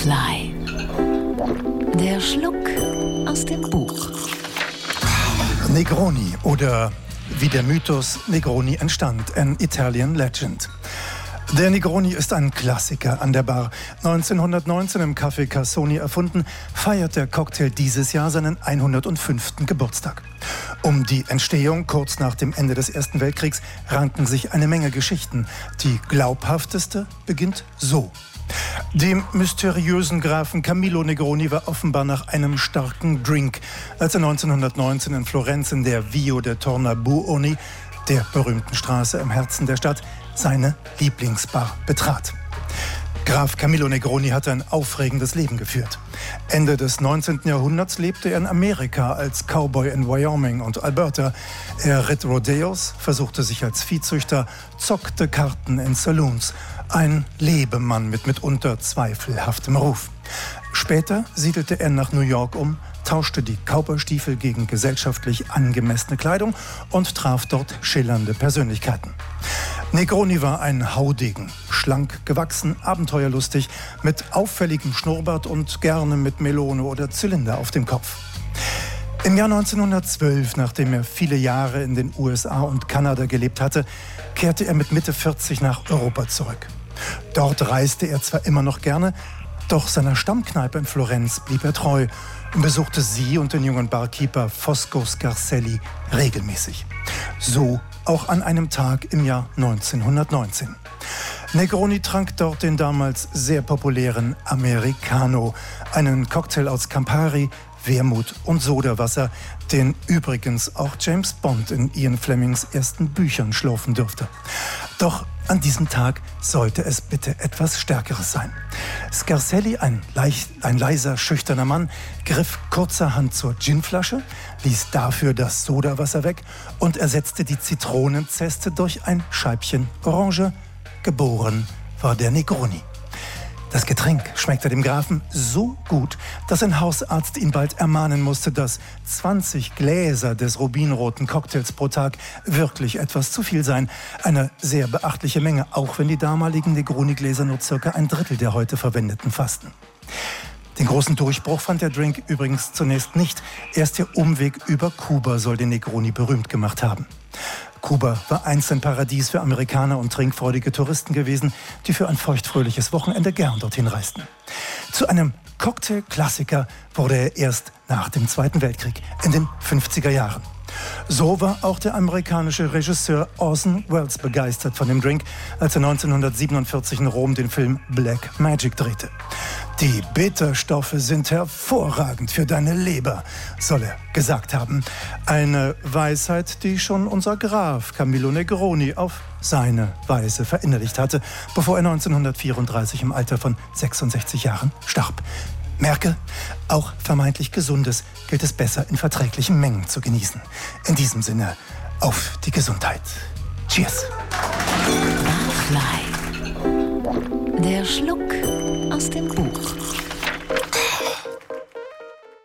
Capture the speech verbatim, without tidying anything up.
Barfly. Der Schluck aus dem Buch. Negroni oder wie der Mythos Negroni entstand, an Italian Legend. Der Negroni ist ein Klassiker an der Bar. neunzehnhundertneunzehn im Café Cassoni erfunden, feiert der Cocktail dieses Jahr seinen hundertfünften Geburtstag. Um die Entstehung kurz nach dem Ende des Ersten Weltkriegs ranken sich eine Menge Geschichten. Die glaubhafteste beginnt so. Dem mysteriösen Grafen Camillo Negroni war offenbar nach einem starken Drink, als er neunzehnhundertneunzehn in Florenz in der Via de Tornabuoni, der berühmten Straße im Herzen der Stadt, seine Lieblingsbar betrat. Graf Camillo Negroni hatte ein aufregendes Leben geführt. Ende des neunzehnten Jahrhunderts lebte er in Amerika als Cowboy in Wyoming und Alberta. Er ritt Rodeos, versuchte sich als Viehzüchter, zockte Karten in Saloons. Ein Lebemann mit mitunter zweifelhaftem Ruf. Später siedelte er nach New York um, tauschte die Cowboystiefel gegen gesellschaftlich angemessene Kleidung und traf dort schillernde Persönlichkeiten. Negroni war ein Haudegen, schlank, gewachsen, abenteuerlustig, mit auffälligem Schnurrbart und gerne mit Melone oder Zylinder auf dem Kopf. Im Jahr neunzehnhundertzwölf, nachdem er viele Jahre in den U S A und Kanada gelebt hatte, kehrte er mit Mitte vierzig nach Europa zurück. Dort reiste er zwar immer noch gerne, doch seiner Stammkneipe in Florenz blieb er treu und besuchte sie und den jungen Barkeeper Fosco Scarselli regelmäßig. So auch an einem Tag im Jahr neunzehnhundertneunzehn. Negroni trank dort den damals sehr populären Americano, einen Cocktail aus Campari, Wermut und Sodawasser, den übrigens auch James Bond in Ian Flemings ersten Büchern schlürfen dürfte. Doch an diesem Tag sollte es bitte etwas Stärkeres sein. Scarselli, ein, leicht, ein leiser, schüchterner Mann, griff kurzerhand zur Ginflasche, ließ dafür das Sodawasser weg und ersetzte die Zitronenzeste durch ein Scheibchen Orange. Geboren war der Negroni. Das Getränk schmeckte dem Grafen so gut, dass ein Hausarzt ihn bald ermahnen musste, dass zwanzig Gläser des rubinroten Cocktails pro Tag wirklich etwas zu viel seien. Eine sehr beachtliche Menge, auch wenn die damaligen Negroni-Gläser nur circa ein Drittel der heute verwendeten fassten. Den großen Durchbruch fand der Drink übrigens zunächst nicht. Erst der Umweg über Kuba soll den Negroni berühmt gemacht haben. Kuba war einst ein Paradies für Amerikaner und trinkfreudige Touristen gewesen, die für ein feuchtfröhliches Wochenende gern dorthin reisten. Zu einem Cocktail-Klassiker wurde er erst nach dem Zweiten Weltkrieg, in den fünfziger Jahren. So war auch der amerikanische Regisseur Orson Welles begeistert von dem Drink, als er neunzehnhundertsiebenundvierzig in Rom den Film Black Magic drehte. Die Bitterstoffe sind hervorragend für deine Leber, soll er gesagt haben. Eine Weisheit, die schon unser Graf Camillo Negroni auf seine Weise verinnerlicht hatte, bevor er neunzehnhundertvierunddreißig im Alter von sechsundsechzig Jahren starb. Merke, auch vermeintlich Gesundes gilt es besser in verträglichen Mengen zu genießen. In diesem Sinne, auf die Gesundheit. Cheers! Barfly. Der Schluck aus dem Buch.